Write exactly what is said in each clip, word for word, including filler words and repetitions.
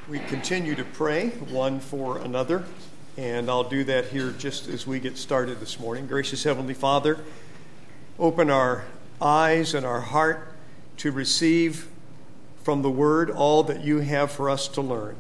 We continue to pray one for another, and I'll do that here just as we get started this morning. Gracious Heavenly Father, open our eyes and our heart to receive from the Word all that you have for us to learn.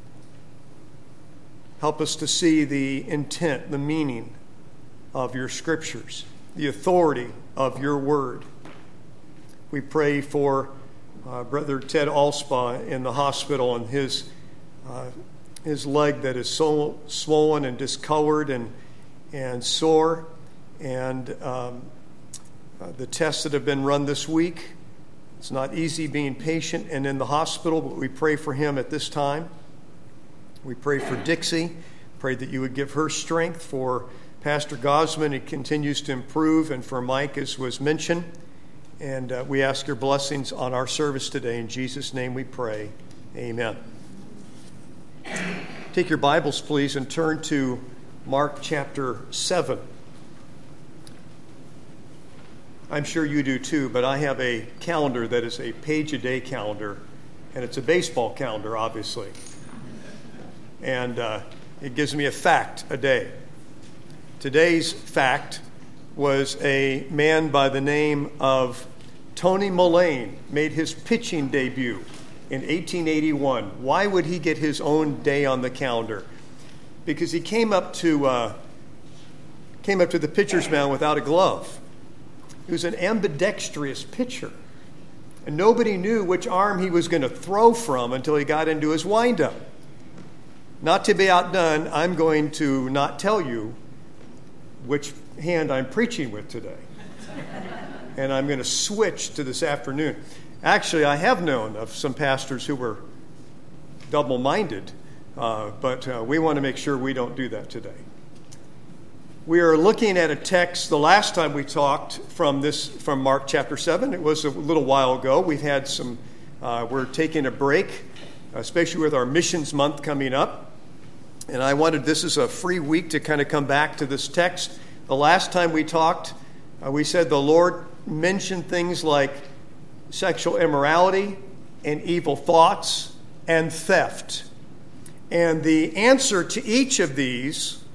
Help us to see the intent, the meaning of your Scriptures, the authority of your Word. We pray for uh, Brother Ted Alspaugh in the hospital and his uh, his leg that is so swollen and discolored and and sore, and um, uh, the tests that have been run this week. It's not easy being patient and in the hospital, but we pray for him at this time. We pray for Dixie. Pray that you would give her strength. For Pastor Gosman, he continues to improve, and for Mike, as was mentioned. And uh, we ask your blessings on our service today. In Jesus' name we pray. Amen. Take your Bibles, please, and turn to Mark chapter seven. I'm sure you do too, but I have a calendar that is a page-a-day calendar, and it's a baseball calendar, obviously. And uh, it gives me a fact a day. Today's fact was a man by the name of Tony Mullane made his pitching debut in eighteen eighty-one. Why would he get his own day on the calendar? Because he came up to uh, came up to the pitcher's mound without a glove. He was an ambidextrous pitcher, and nobody knew which arm he was going to throw from until he got into his windup. Not to be outdone, I'm going to not tell you which hand I'm preaching with today. And I'm going to switch to this afternoon. Actually, I have known of some pastors who were double-minded, uh, but uh, we want to make sure we don't do that today. We are looking at a text, the last time we talked from this, from Mark chapter seven. It was a little while ago. We've had some, uh, we're taking a break, especially with our missions month coming up. And I wanted, this is a free week to kind of come back to this text. The last time we talked, uh, we said the Lord mentioned things like sexual immorality and evil thoughts and theft. And the answer to each of these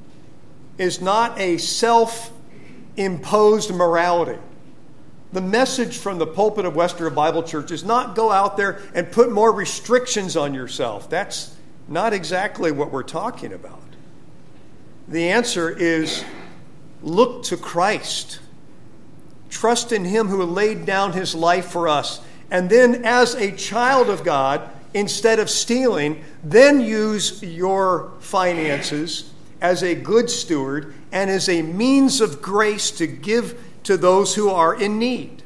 is not a self-imposed morality. The message from the pulpit of Western Bible Church is not go out there and put more restrictions on yourself. That's not exactly what we're talking about. The answer is look to Christ. Trust in him who laid down his life for us. And then as a child of God, instead of stealing, then use your finances as a good steward and as a means of grace to give to those who are in need.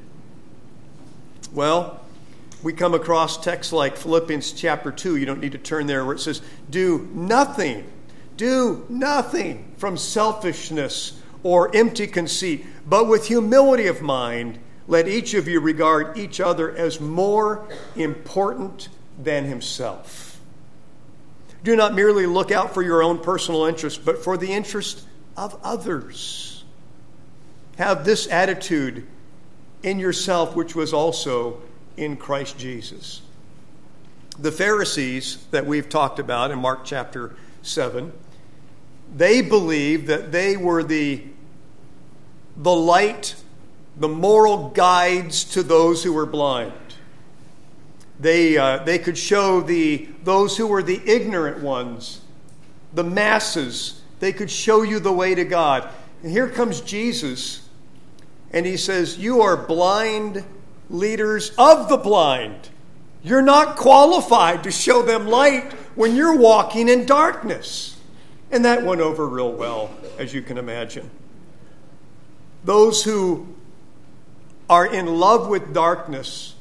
Well, we come across texts like Philippians chapter two. You don't need to turn there, where it says, do nothing, do nothing from selfishness or empty conceit, but with humility of mind, let each of you regard each other as more important than himself. Do not merely look out for your own personal interest, but for the interest of others. Have this attitude in yourself, which was also in Christ Jesus. The Pharisees that we've talked about in Mark chapter seven, they believed that they were the, the light, the moral guides to those who were blind. They, uh, they could show the, those who were the ignorant ones, the masses, they could show you the way to God. And here comes Jesus, and he says, you are blind leaders of the blind. You're not qualified to show them light when you're walking in darkness. And that went over real well, as you can imagine. Those who are in love with darkness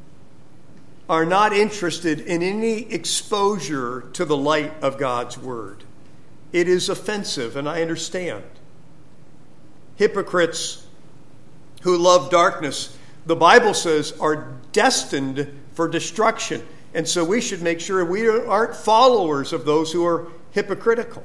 are not interested in any exposure to the light of God's word. It is offensive, and I understand. Hypocrites who love darkness, the Bible says, are destined for destruction. And so we should make sure we aren't followers of those who are hypocritical.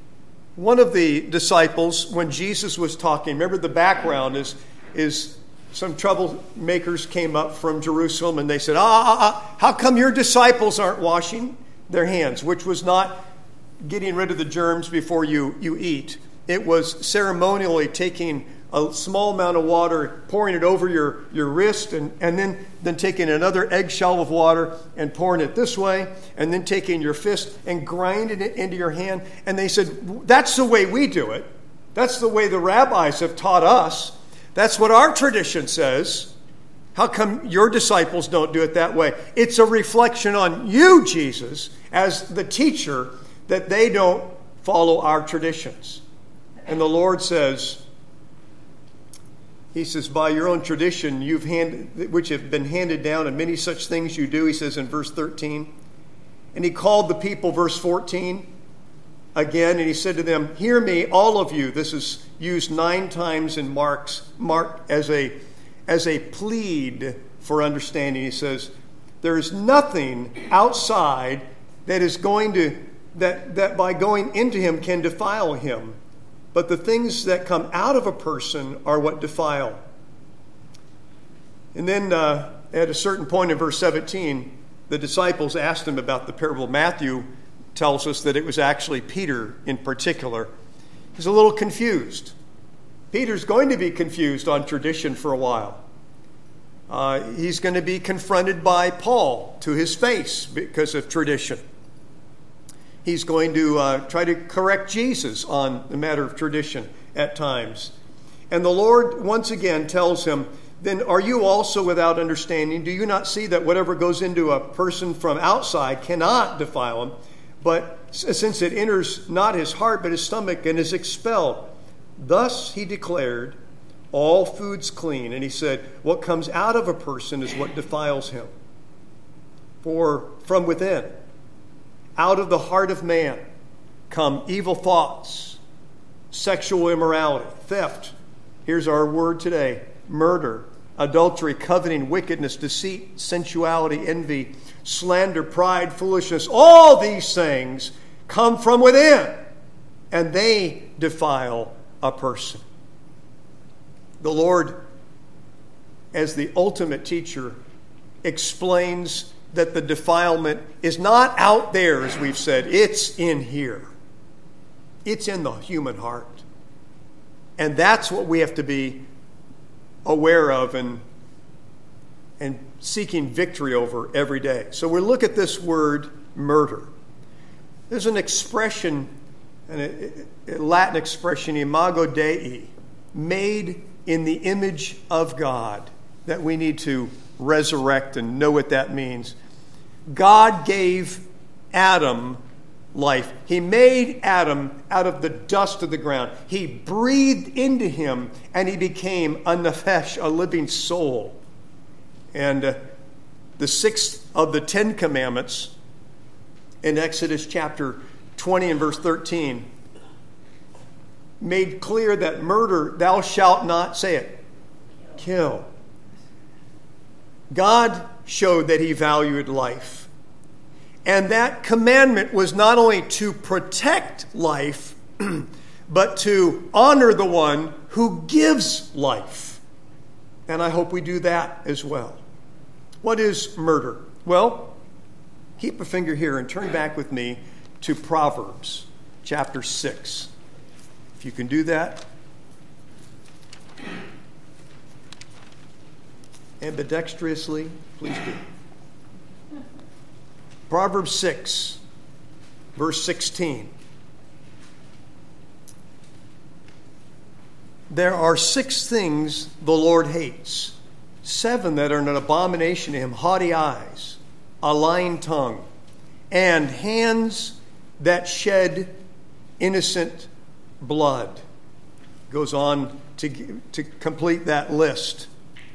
One of the disciples, when Jesus was talking, remember the background is, is some troublemakers came up from Jerusalem and they said, ah, ah, ah, how come your disciples aren't washing their hands? Which was not getting rid of the germs before you, you eat. It was ceremonially taking a small amount of water, pouring it over your, your wrist, and, and then, then taking another eggshell of water and pouring it this way, and then taking your fist and grinding it into your hand. And they said, that's the way we do it. That's the way the rabbis have taught us. That's what our tradition says. How come your disciples don't do it that way? It's a reflection on you, Jesus, as the teacher, that they don't follow our traditions. And the Lord says, He says, by your own tradition, you've handed, which have been handed down, and many such things you do, he says in verse thirteen. And he called the people, verse fourteen, again, and he said to them, hear me, all of you. This is used nine times in Mark's, Mark as a, as a plead for understanding. He says, there is nothing outside that is going to, that, that by going into him can defile him. But the things that come out of a person are what defile. And then uh, at a certain point in verse seventeen, the disciples asked him about the parable. Matthew tells us that it was actually Peter in particular. He's a little confused. Peter's going to be confused on tradition for a while. Uh, he's going to be confronted by Paul to his face because of tradition. He's going to uh, try to correct Jesus on the matter of tradition at times. And the Lord once again tells him, then are you also without understanding? Do you not see that whatever goes into a person from outside cannot defile him, but since it enters not his heart but his stomach and is expelled? Thus he declared, all food's clean. And he said, what comes out of a person is what defiles him. For from within, out of the heart of man come evil thoughts, sexual immorality, theft. Here's our word today. Murder, adultery, coveting, wickedness, deceit, sensuality, envy, slander, pride, foolishness. All these things come from within, and they defile a person. The Lord, as the ultimate teacher, explains that the defilement is not out there, as we've said. It's in here. It's in the human heart. And that's what we have to be aware of and, and seeking victory over every day. So we look at this word, murder. There's an expression, a Latin expression, imago Dei, made in the image of God, that we need to resurrect and know what that means. God gave Adam life. He made Adam out of the dust of the ground. He breathed into him, and he became a nephesh, a living soul. And uh, the sixth of the Ten Commandments in Exodus chapter twenty and verse thirteen made clear that murder, thou shalt not, say it, kill. God showed that he valued life. And that commandment was not only to protect life, but to honor the one who gives life. And I hope we do that as well. What is murder? Well, keep a finger here and turn back with me to Proverbs chapter six. If you can do that. Ambidextrously, please do. Proverbs six, verse sixteen. There are six things the Lord hates, seven that are an abomination to him: haughty eyes, a lying tongue, and hands that shed innocent blood. Goes on to, to complete that list.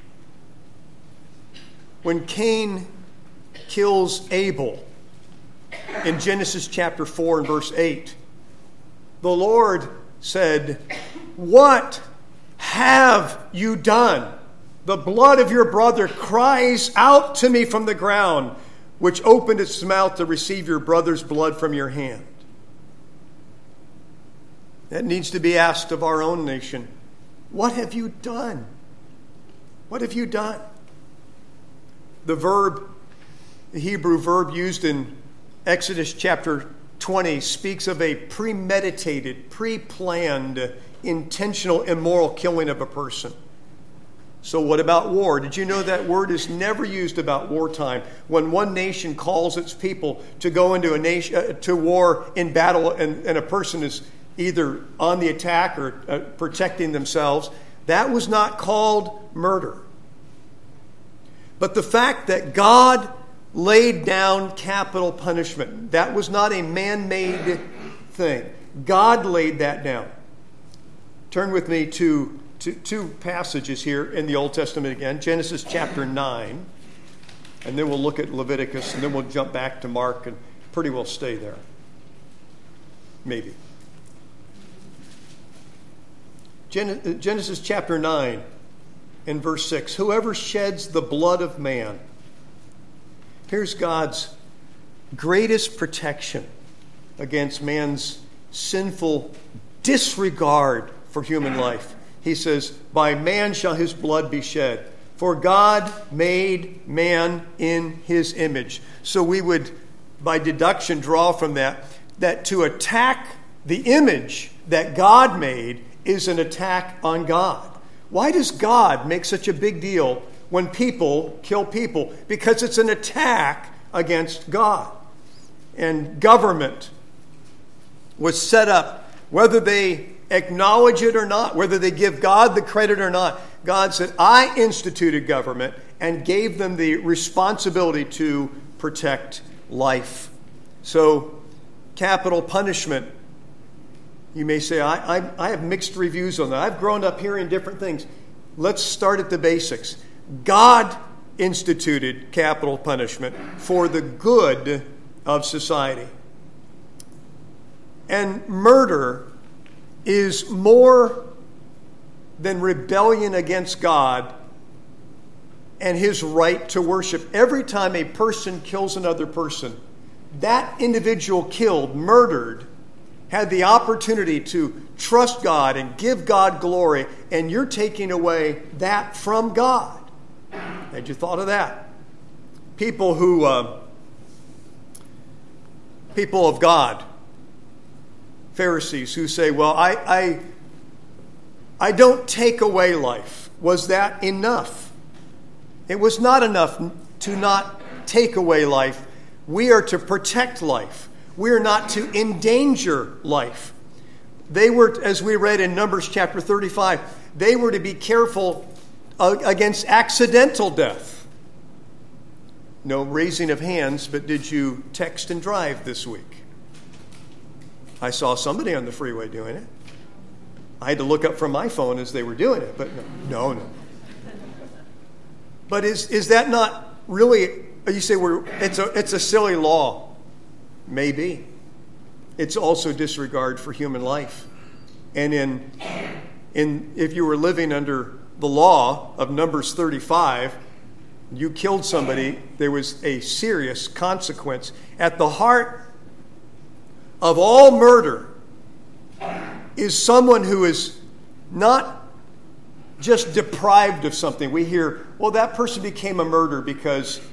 When Cain kills Abel in Genesis chapter four and verse eight, the Lord said, what have you done? The blood of your brother cries out to me from the ground, which opened its mouth to receive your brother's blood from your hand. That needs to be asked of our own nation. What have you done? What have you done? The verb, the Hebrew verb used in Exodus chapter twenty speaks of a premeditated, pre-planned, intentional, immoral killing of a person. So what about war? Did you know that word is never used about wartime? When one nation calls its people to go into a nation uh, to war in battle, and, and a person is either on the attack or uh, protecting themselves, that was not called murder. But the fact that God laid down capital punishment, that was not a man-made thing. God laid that down. Turn with me to, to two passages here in the Old Testament again. Genesis chapter nine, and then we'll look at Leviticus, and then we'll jump back to Mark and pretty well stay there. Maybe. Gen- Genesis chapter nine and verse six. Whoever sheds the blood of man. Here's God's greatest protection against man's sinful disregard for human life. He says, by man shall his blood be shed. For God made man in his image. So we would, by deduction, draw from that, that to attack the image that God made is an attack on God. Why does God make such a big deal when people kill people? Because it's an attack against God. And government was set up, whether they acknowledge it or not, whether they give God the credit or not. God said, I instituted government and gave them the responsibility to protect life. So, capital punishment, you may say, I, I, I have mixed reviews on that. I've grown up hearing different things. Let's start at the basics. God instituted capital punishment for the good of society. And murder is more than rebellion against God and his right to worship. Every time a person kills another person, that individual killed, murdered, had the opportunity to trust God and give God glory, and you're taking away that from God. Had you thought of that? People who, uh, people of God, Pharisees who say, well, I, I, I don't take away life. Was that enough? It was not enough to not take away life. We are to protect life. We are not to endanger life. They were, as we read in Numbers chapter thirty-five, they were to be careful against accidental death. No raising of hands, but did you text and drive this week? I saw somebody on the freeway doing it. I had to look up from my phone as they were doing it, but no, no. no. But is is that not really, you say, we're, it's a it's a silly law. Maybe. It's also disregard for human life. And in in if you were living under the law of Numbers thirty-five, you killed somebody, there was a serious consequence. At the heart of all murder is someone who is not just deprived of something. We hear, well, that person became a murderer because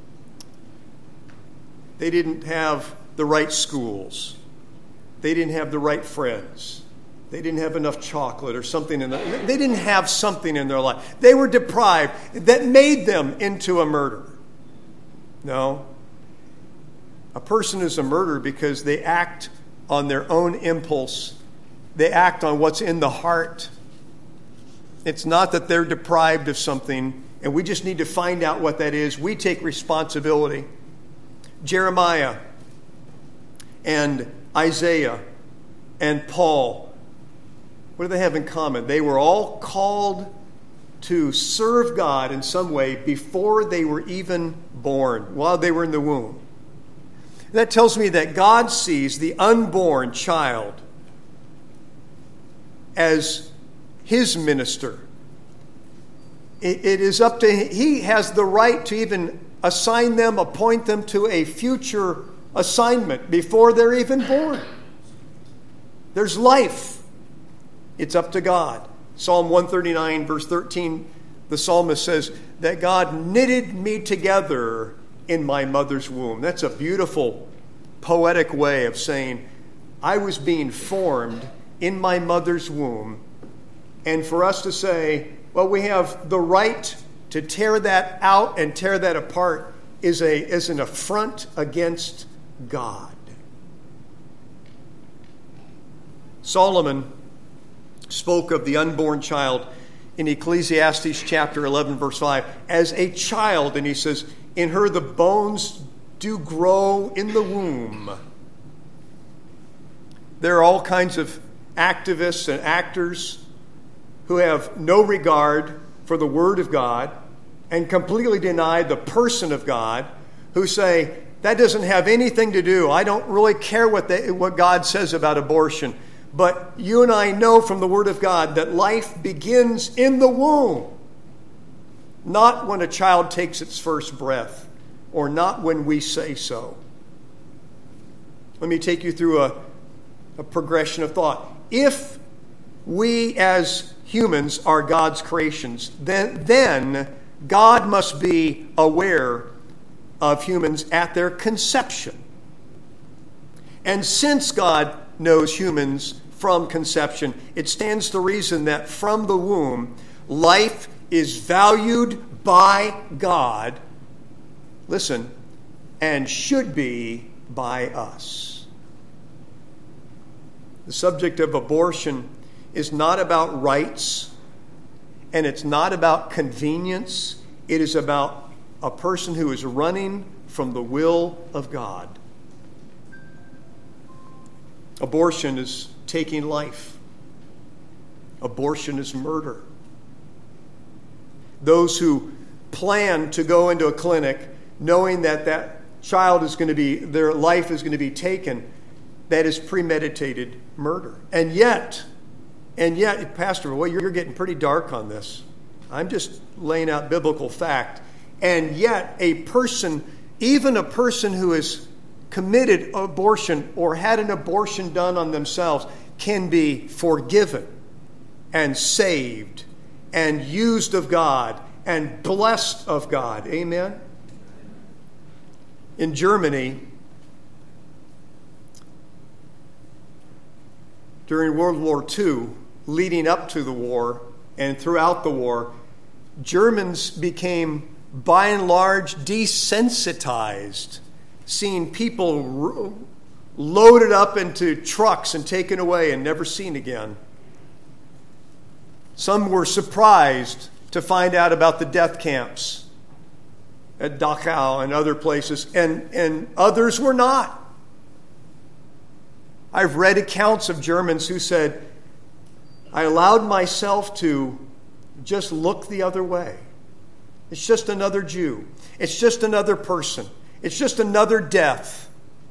they didn't have the right schools. They didn't have the right friends. They didn't have enough chocolate or something in their, they didn't have something in their life. They were deprived that made them into a murderer. No. A person is a murderer because they act on their own impulse. They act on what's in the heart. It's not that they're deprived of something, and we just need to find out what that is. We take responsibility. Jeremiah and Isaiah and Paul, what do they have in common? They were all called to serve God in some way before they were even born, while they were in the womb. That tells me that God sees the unborn child as his minister. It, it is up to him. He has the right to even assign them, appoint them to a future assignment before they're even born. There's life. It's up to God. Psalm one thirty-nine, verse thirteen, the psalmist says that God knitted me together in my mother's womb. That's a beautiful, poetic way of saying, I was being formed in my mother's womb. And for us to say, well, we have the right to tear that out and tear that apart is, a, is an affront against God. Solomon spoke of the unborn child in Ecclesiastes chapter eleven, verse five, as a child, and he says, in her the bones do grow in the womb. There are all kinds of activists and actors who have no regard for the Word of God and completely deny the person of God, who say, that doesn't have anything to do. I don't really care what, they, what God says about abortion. But you and I know from the Word of God that life begins in the womb, not when a child takes its first breath, or not when we say so. Let me take you through a, a progression of thought. If we as humans are God's creations, then, then God must be aware of humans at their conception. And since God knows humans from conception, it stands to reason that from the womb, life is valued by God, listen, and should be by us. The subject of abortion is not about rights, and it's not about convenience. It is about a person who is running from the will of God. Abortion is taking life. Abortion is murder. Those who plan to go into a clinic knowing that that child is going to be, their life is going to be taken, that is premeditated murder. And yet, and yet, Pastor, well, you're getting pretty dark on this. I'm just laying out biblical fact. And yet, a person, even a person who has committed abortion or had an abortion done on themselves, can be forgiven and saved and used of God and blessed of God. Amen? In Germany, during World War Two, leading up to the war and throughout the war, Germans became, by and large, desensitized, seeing people r- loaded up into trucks and taken away and never seen again. Some were surprised to find out about the death camps at Dachau and other places, and, and others were not. I've read accounts of Germans who said, I allowed myself to just look the other way. It's just another Jew. It's just another person. It's just another death.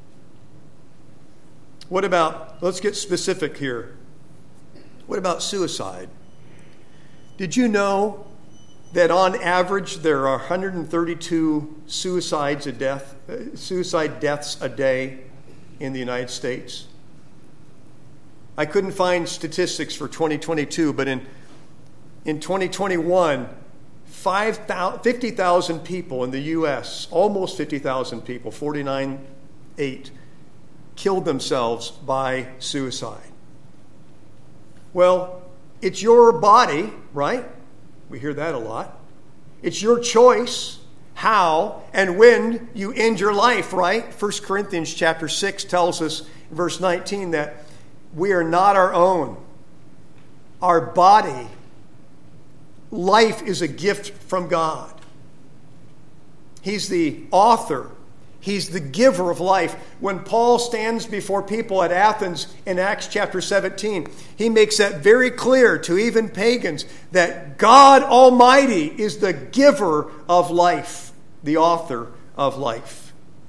What about, let's get specific here. What about suicide? Did you know that on average there are one hundred thirty-two suicides a death, uh, suicide deaths a day in the United States? I couldn't find statistics for twenty twenty-two, but in, in twenty twenty-one, fifty thousand people in the U S, almost fifty thousand people, forty-nine point eight, killed themselves by suicide. Well, it's your body, right? We hear that a lot. It's your choice how and when you end your life, right? First Corinthians chapter six tells us in verse nineteen that we are not our own. Our body, life is a gift from God. He's the author. He's the giver of life. When Paul stands before people at Athens in Acts chapter seventeen, he makes that very clear to even pagans that God Almighty is the giver of life, the author of life.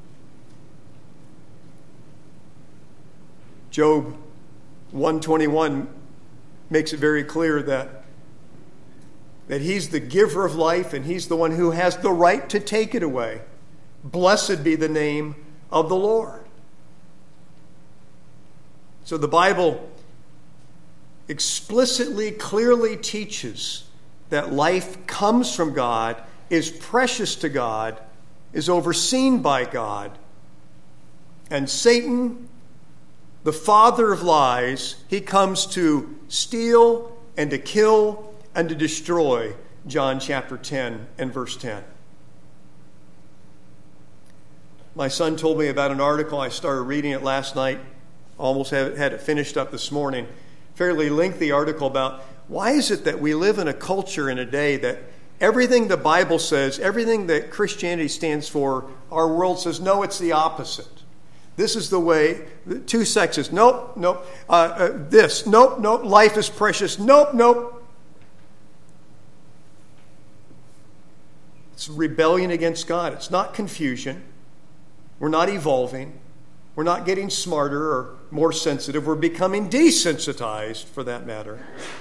Job one twenty-one makes it very clear that, that he's the giver of life and he's the one who has the right to take it away. Blessed be the name of the Lord. So the Bible explicitly, clearly teaches that life comes from God, is precious to God, is overseen by God. And Satan, the father of lies, he comes to steal and to kill and to destroy. John chapter ten and verse ten. My son told me about an article. I started reading it last night. Almost had it finished up this morning. Fairly lengthy article about why is it that we live in a culture in a day that everything the Bible says, everything that Christianity stands for, our world says, no, it's the opposite. This is the way, two sexes, nope, nope, uh, uh, this, nope, nope, life is precious, nope, nope. It's rebellion against God. It's not confusion. We're not evolving. We're not getting smarter or more sensitive. We're becoming desensitized, for that matter.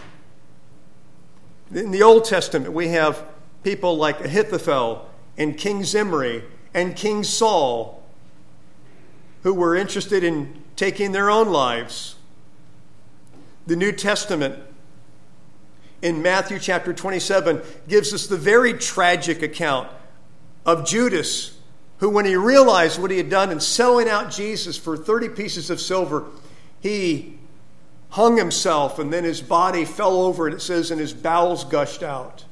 In the Old Testament, we have people like Ahithophel and King Zimri and King Saul who were interested in taking their own lives. The New Testament, in Matthew chapter twenty-seven, gives us the very tragic account of Judas, who, when he realized what he had done in selling out Jesus for thirty pieces of silver, he hung himself, and then his body fell over, and it says, and his bowels gushed out.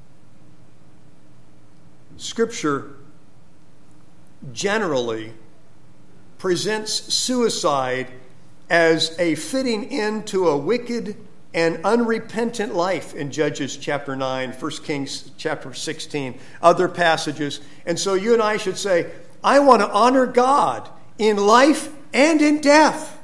Scripture generally presents suicide as a fitting end to a wicked and unrepentant life in Judges chapter nine, First Kings chapter sixteen, other passages. And so you and I should say, I want to honor God in life and in death.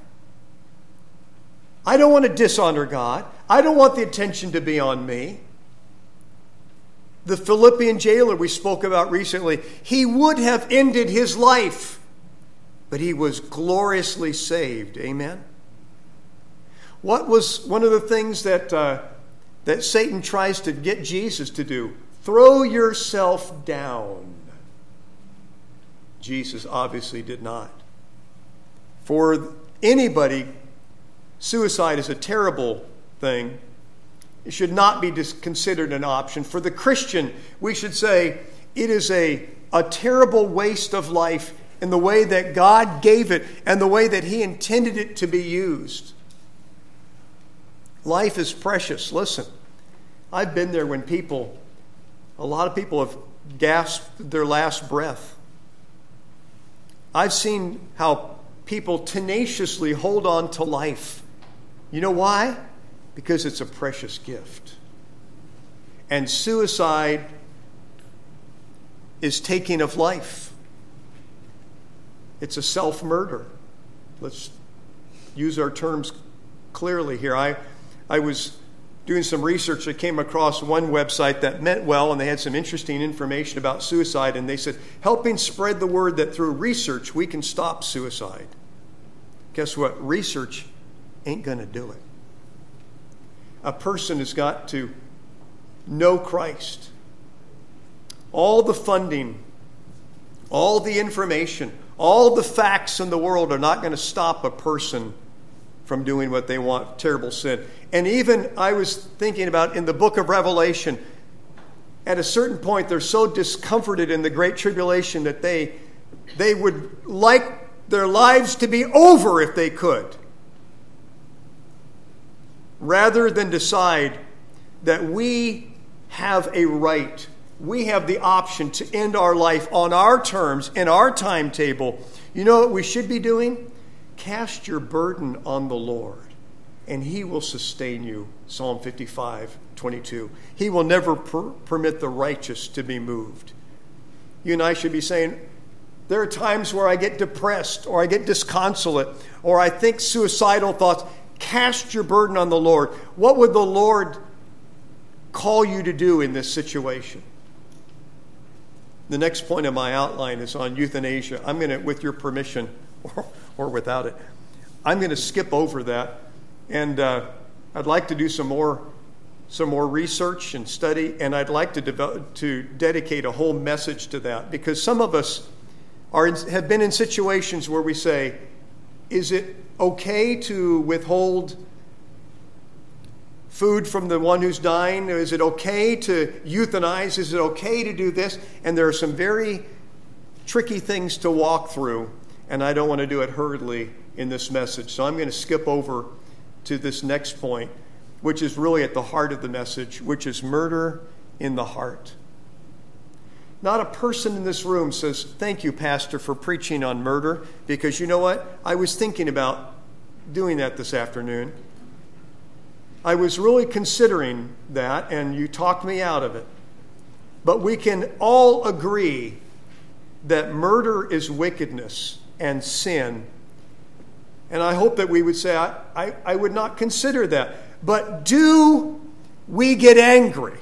I don't want to dishonor God. I don't want the attention to be on me. The Philippian jailer we spoke about recently, he would have ended his life, but he was gloriously saved. Amen? What was one of the things that, uh, that Satan tries to get Jesus to do? Throw yourself down. Jesus obviously did not. For anybody, suicide is a terrible thing. It should not be considered an option. For the Christian, we should say it is a, a terrible waste of life in the way that God gave it and the way that He intended it to be used. Life is precious. Listen, I've been there when people, a lot of people have gasped their last breath. I've seen how people tenaciously hold on to life. You know why? Because it's a precious gift. And suicide is taking of life. It's a self-murder. Let's use our terms clearly here. I, I was doing some research. I came across one website that meant well, and they had some interesting information about suicide. And they said, helping spread the word that through research we can stop suicide. Guess what? Research ain't going to do it. A person has got to know Christ. All the funding, all the information, all the facts in the world are not going to stop a person from doing what they want, terrible sin. And even I was thinking about in the book of Revelation, at a certain point they're so discomforted in the Great Tribulation that they, they would like their lives to be over if they could. Rather than decide that we have a right, we have the option to end our life on our terms, in our timetable. You know what we should be doing? Cast your burden on the Lord, and He will sustain you. Psalm fifty-five, twenty-two. He will never per- permit the righteous to be moved. You and I should be saying, there are times where I get depressed, or I get disconsolate, or I think suicidal thoughts. Cast your burden on the Lord. What would the Lord call you to do in this situation? The next point of my outline is on euthanasia. I'm going to, with your permission, or, or without it, I'm going to skip over that. And uh, I'd like to do some more, some more research and study, and I'd like to develop, to dedicate a whole message to that, because some of us are in, have been in situations where we say, is it okay to withhold food from the one who's dying? Is it okay to euthanize? Is it okay to do this? And there are some very tricky things to walk through, and I don't want to do it hurriedly in this message. So I'm going to skip over to this next point, which is really at the heart of the message, which is murder in the heart. Not a person in this room says, "Thank you, Pastor, for preaching on murder," because you know what? I was thinking about doing that this afternoon. I was really considering that, and you talked me out of it. But we can all agree that murder is wickedness and sin. And I hope that we would say, I, I, I would not consider that. But do we get angry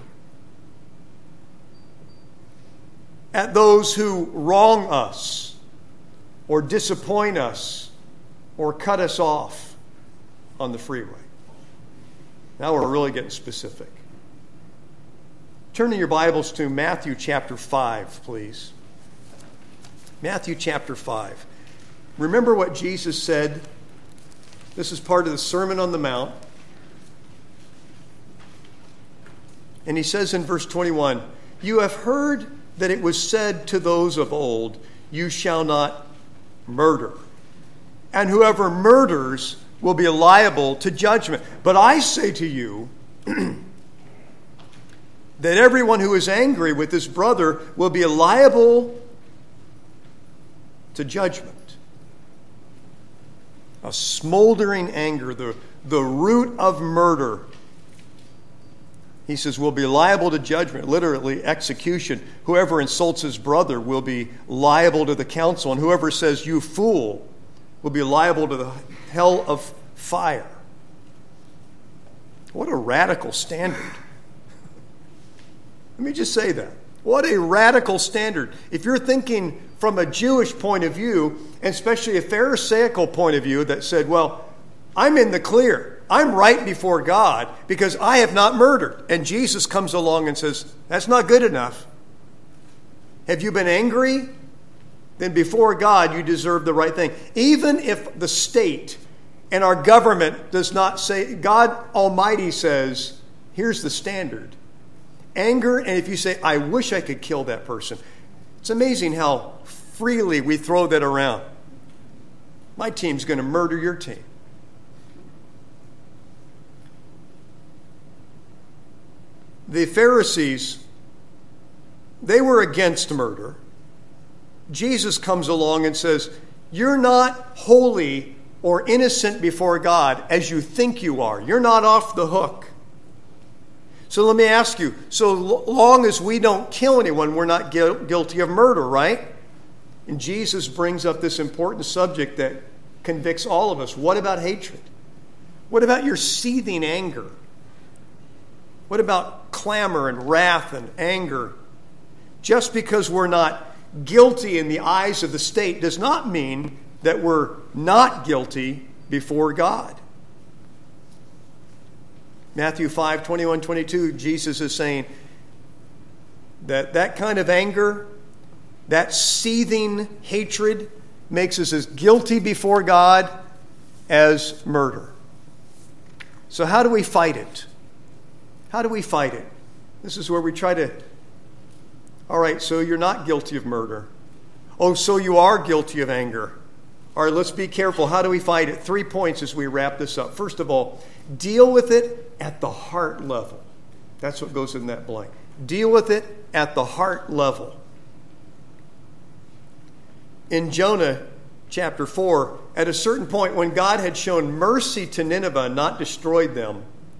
at those who wrong us or disappoint us or cut us off on the freeway? Now we're really getting specific. Turn in your Bibles to Matthew chapter five, please. Matthew chapter five. Remember what Jesus said. This is part of the Sermon on the Mount. And he says in verse twenty-one, "You have heard that it was said to those of old, 'You shall not murder.' And whoever murders will be liable to judgment. But I say to you that everyone who is angry with his brother will be liable to judgment." A smoldering anger, the, the root of murder. He says, will be liable to judgment, literally execution. Whoever insults his brother will be liable to the council, and whoever says, "You fool," will be liable to the hell of fire. What a radical standard. Let me just say that. What a radical standard. If you're thinking from a Jewish point of view, and especially a Pharisaical point of view that said, well, I'm in the clear. I'm right before God because I have not murdered. And Jesus comes along and says, that's not good enough. Have you been angry? Then before God, you deserve the right thing. Even if the state and our government does not say, God Almighty says, here's the standard. Anger, and if you say, I wish I could kill that person. It's amazing how freely we throw that around. My team's going to murder your team. The Pharisees, they were against murder. Jesus comes along and says, you're not holy or innocent before God as you think you are. You're not off the hook. So let me ask you, so long as we don't kill anyone, we're not guilty of murder, right? And Jesus brings up this important subject that convicts all of us. What about hatred? What about your seething anger? What about clamor and wrath and anger? Just because we're not guilty in the eyes of the state does not mean that we're not guilty before God. Matthew five, twenty-one, twenty-two, Jesus is saying that that kind of anger, that seething hatred makes us as guilty before God as murder. So how do we fight it? How do we fight it? This is where we try to, all right, so you're not guilty of murder. Oh, so you are guilty of anger. All right, let's be careful. How do we fight it? Three points as we wrap this up. First of all, deal with it at the heart level. That's what goes in that blank. Deal with it at the heart level. In Jonah chapter four, at a certain point when God had shown mercy to Nineveh and not destroyed them,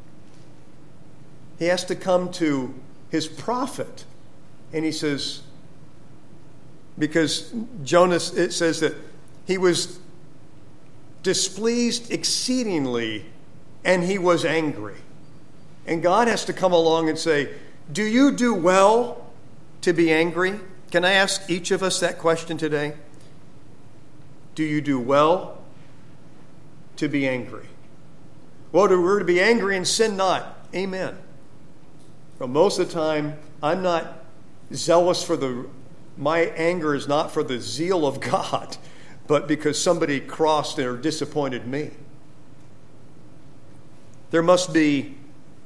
he has to come to his prophet. And he says, because Jonah, it says that he was displeased exceedingly and he was angry. And God has to come along and say, do you do well to be angry? Can I ask each of us that question today? Do you do well to be angry? Well, we're to be angry and sin not. Amen. But most of the time, I'm not zealous for the, my anger is not for the zeal of God, but because somebody crossed or disappointed me. There must be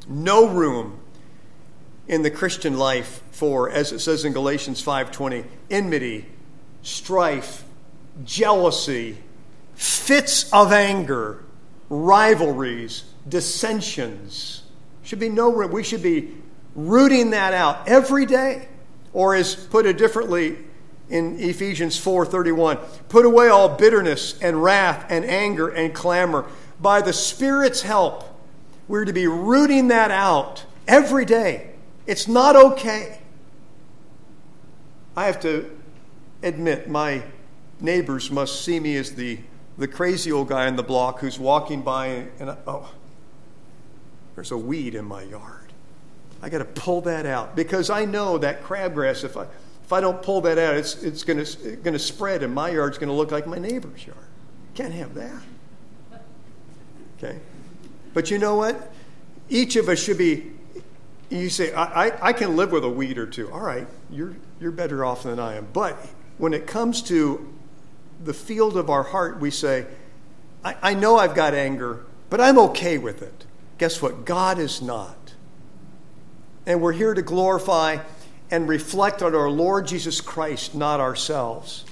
No room in the Christian life for, as it says in Galatians five twenty, enmity, strife, jealousy, fits of anger, rivalries, dissensions. Should be no room. We should be rooting that out every day. Or as put it differently in Ephesians four thirty-one, put away all bitterness and wrath and anger and clamor. By the Spirit's help, we're to be rooting that out every day. It's not okay. I have to admit, my neighbors must see me as the, the crazy old guy on the block who's walking by and, I, oh, there's a weed in my yard. I got to pull that out because I know that crabgrass, if I if I don't pull that out, it's it's going to going to spread and my yard's going to look like my neighbor's yard. Can't have that. Okay? But you know what? Each of us should be, you say, I, I, I can live with a weed or two. All right, you're you're better off than I am. But when it comes to the field of our heart, we say, I, I know I've got anger, but I'm okay with it. Guess what? God is not. And we're here to glorify and reflect on our Lord Jesus Christ, not ourselves.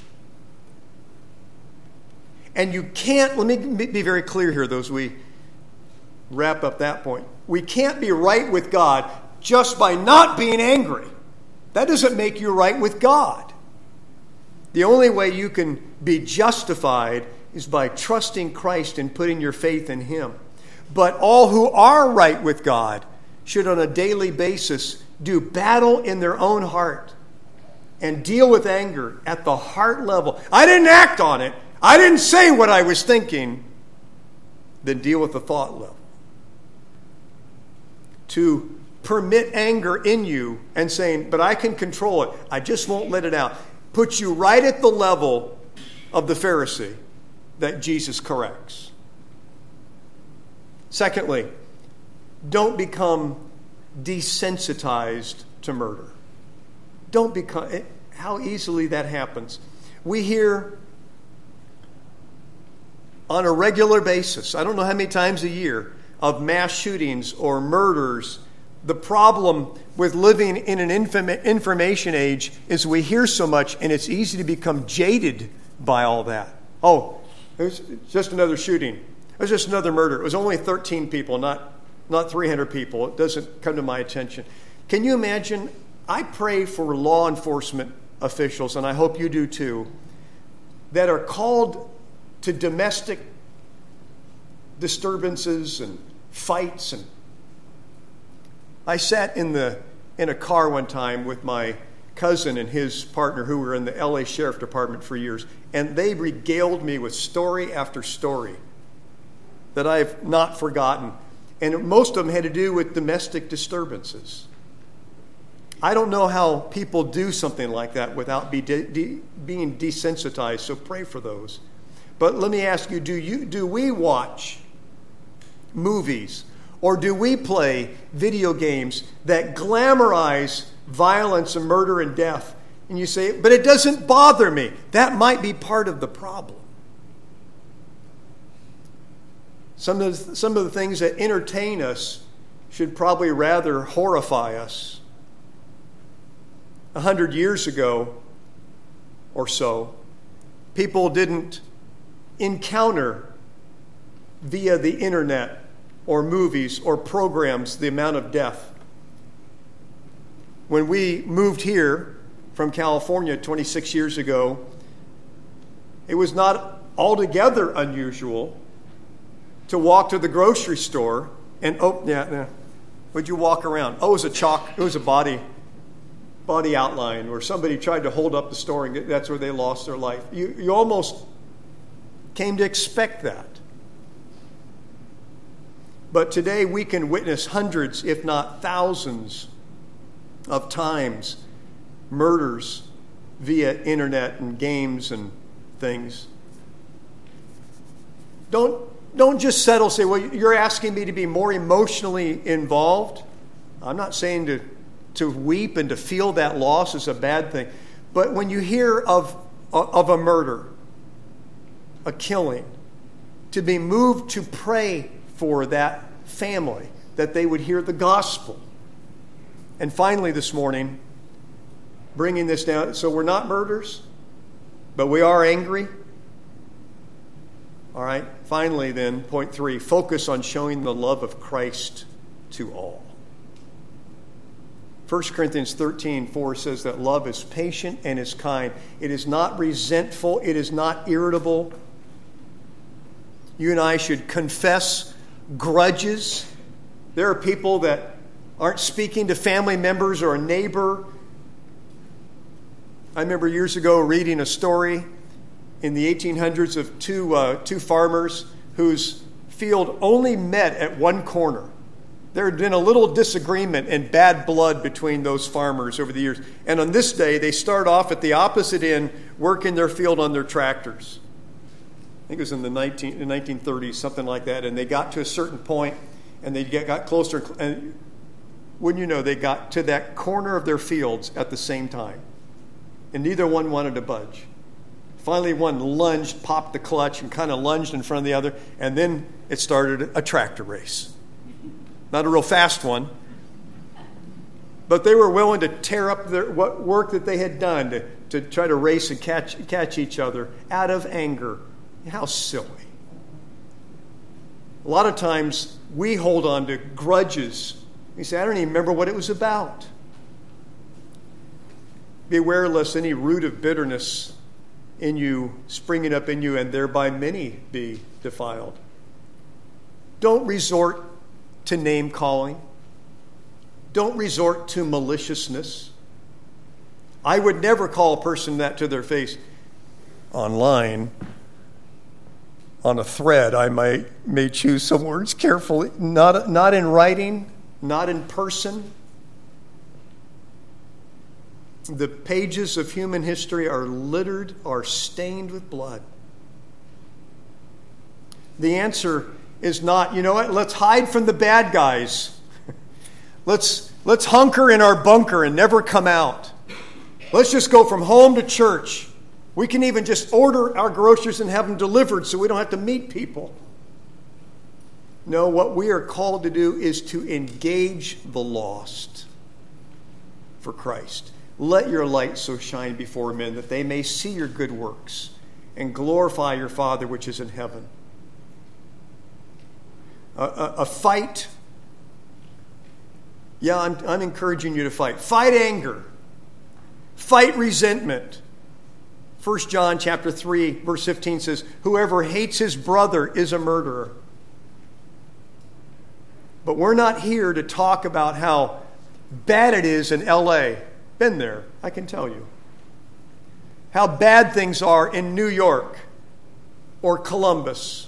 And you can't, let me be very clear here, those we wrap up that point. We can't be right with God just by not being angry. That doesn't make you right with God. The only way you can be justified is by trusting Christ and putting your faith in Him. But all who are right with God should on a daily basis do battle in their own heart and deal with anger at the heart level. I didn't act on it. I didn't say what I was thinking. Then deal with the thought level. To permit anger in you and saying, but I can control it. I just won't let it out. Puts you right at the level of the Pharisee that Jesus corrects. Secondly, don't become desensitized to murder. Don't become, how easily that happens. We hear on a regular basis, I don't know how many times a year, of mass shootings or murders. The problem with living in an inform- information age is we hear so much and it's easy to become jaded by all that. Oh, it was just another shooting. It was just another murder. It was only thirteen people, not, not three hundred people. It doesn't come to my attention. Can you imagine? I pray for law enforcement officials, and I hope you do too, that are called to domestic disturbances and fights. And I sat in the in a car one time with my cousin and his partner who were in the L A Sheriff Department for years, and they regaled me with story after story that I've not forgotten. And most of them had to do with domestic disturbances. I don't know how people do something like that without be de- de- being desensitized, so pray for those. But let me ask you, do you do we watch movies or do we play video games that glamorize violence and murder and death? And you say, but it doesn't bother me. That might be part of the problem. Some of the, some of the things that entertain us should probably rather horrify us. A hundred years ago or so, people didn't encounter via the internet or movies or programs the amount of death. When we moved here from California twenty-six years ago, it was not altogether unusual to walk to the grocery store and, oh, yeah, yeah. Would you walk around? Oh, it was a chalk, it was a body, body outline where somebody tried to hold up the store and that's where they lost their life. You, you almost came to expect that. But today we can witness hundreds, if not thousands, of times murders via internet and games and things. Don't don't just settle, say, well, you're asking me to be more emotionally involved. I'm not saying to, to weep and to feel that loss is a bad thing. But when you hear of, of a murder, a killing, to be moved to pray for that family that they would hear the gospel. And finally this morning, bringing this down, so we're not murderers, but we are angry. All right, finally then, point three, focus on showing the love of Christ to all. First Corinthians thirteen four says that love is patient and is kind. It is not resentful. It is not irritable. You and I should confess grudges. There are people that aren't speaking to family members or a neighbor. I remember years ago reading a story in the eighteen hundreds of two, uh, two farmers whose field only met at one corner. There had been a little disagreement and bad blood between those farmers over the years. And on this day, they start off at the opposite end, working their field on their tractors. I think it was in the nineteen thirties, something like that. And they got to a certain point, and they got closer. And wouldn't you know, they got to that corner of their fields at the same time. And neither one wanted to budge. Finally, one lunged, popped the clutch, and kind of lunged in front of the other. And then it started a tractor race. Not a real fast one. But they were willing to tear up their, what work that they had done to, to try to race and catch, catch each other out of anger. How silly. A lot of times we hold on to grudges. We say, I don't even remember what it was about. Beware lest any root of bitterness in you, springing up in you, and thereby many be defiled. Don't resort to name calling. Don't resort to maliciousness. I would never call a person that to their face. Online, on a thread, I might may choose some words carefully. Not, not in writing, not in person. The pages of human history are littered, are stained with blood. The answer is not, you know what, let's hide from the bad guys. let's, let's hunker in our bunker and never come out. Let's just go from home to church. We can even just order our groceries and have them delivered so we don't have to meet people. No, what we are called to do is to engage the lost for Christ. Let your light so shine before men that they may see your good works and glorify your Father which is in heaven. A, a, a fight. Yeah, I'm, I'm encouraging you to fight. Fight anger. Fight resentment. First John chapter three, verse fifteen says, whoever hates his brother is a murderer. But we're not here to talk about how bad it is in L A. Been there, I can tell you. How bad things are in New York or Columbus.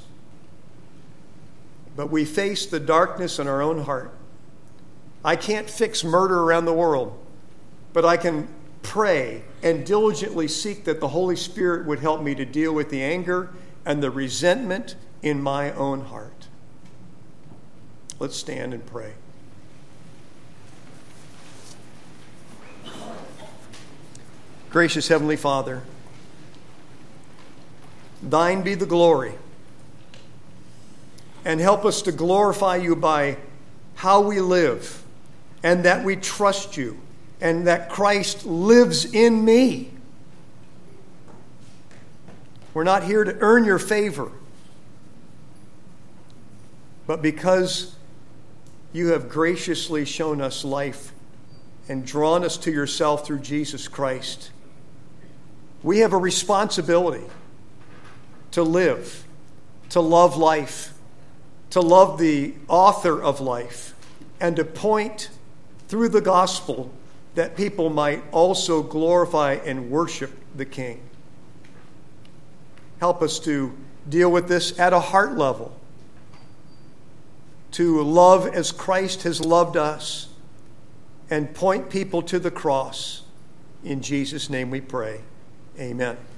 But we face the darkness in our own heart. I can't fix murder around the world, but I can pray and diligently seek that the Holy Spirit would help me to deal with the anger and the resentment in my own heart. Let's stand and pray. Gracious Heavenly Father, thine be the glory. And help us to glorify you by how we live, and that we trust you, and that Christ lives in me. We're not here to earn your favor, but because you have graciously shown us life and drawn us to yourself through Jesus Christ, we have a responsibility to live, to love life, to love the author of life, and to point through the gospel that people might also glorify and worship the King. Help us to deal with this at a heart level, to love as Christ has loved us, and point people to the cross. In Jesus' name we pray. Amen.